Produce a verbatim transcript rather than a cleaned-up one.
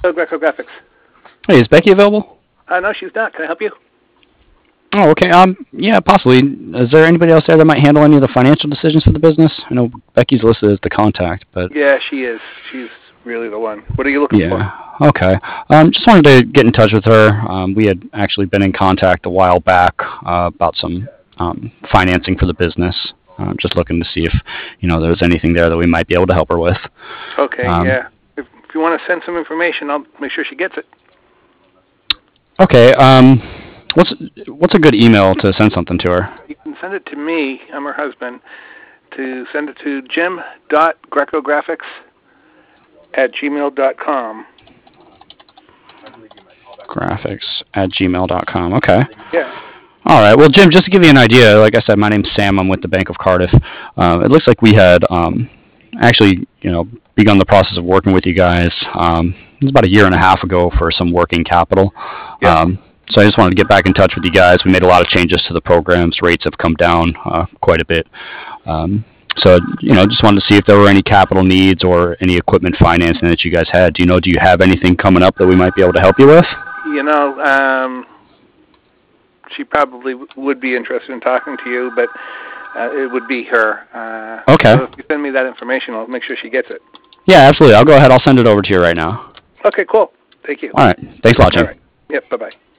Greco Graphics. Hey, is Becky available? Uh, no, she's not. Can I help you? Oh, okay. Um, yeah, possibly. Is there anybody else there that might handle any of the financial decisions for the business? I know Becky's listed as the contact, but Yeah, she is. She's really the one. What are you looking for? yeah. Okay. Um, just wanted to get in touch with her. Um, we had actually been in contact a while back uh, about some um, financing for the business. Uh, just looking to see if you know there was anything there that we might be able to help her with. Okay, Um, yeah. If, if you want to send some information, I'll make sure she gets it. Okay. Um, what's what's a good email to send something to her? You can send it to me. I'm her husband. To send it to jim dot grecographics at gmail dot com. Graphics at gmail dot com. Okay. Yeah. All right. Well, Jim, just to give you an idea, like I said, my name's Sam. I'm with the Bank of Cardiff. Uh, it looks like we had um, actually, you know, begun the process of working with you guys. Um, it was about a year and a half ago for some working capital. Yeah. Um, so I just wanted to get back in touch with you guys. We made a lot of changes to the programs. Rates have come down uh, quite a bit. Um, so, you know, just wanted to see if there were any capital needs or any equipment financing that you guys had. Do you know, do you have anything coming up that we might be able to help you with? You know, um, she probably w- would be interested in talking to you, but uh, it would be her. Uh, Okay. So if you send me that information, I'll make sure she gets it. Yeah, absolutely. I'll go ahead. I'll send it over to you right now. Okay, cool. Thank you. All right. Thanks a lot, Jim. All right. Yep, bye-bye.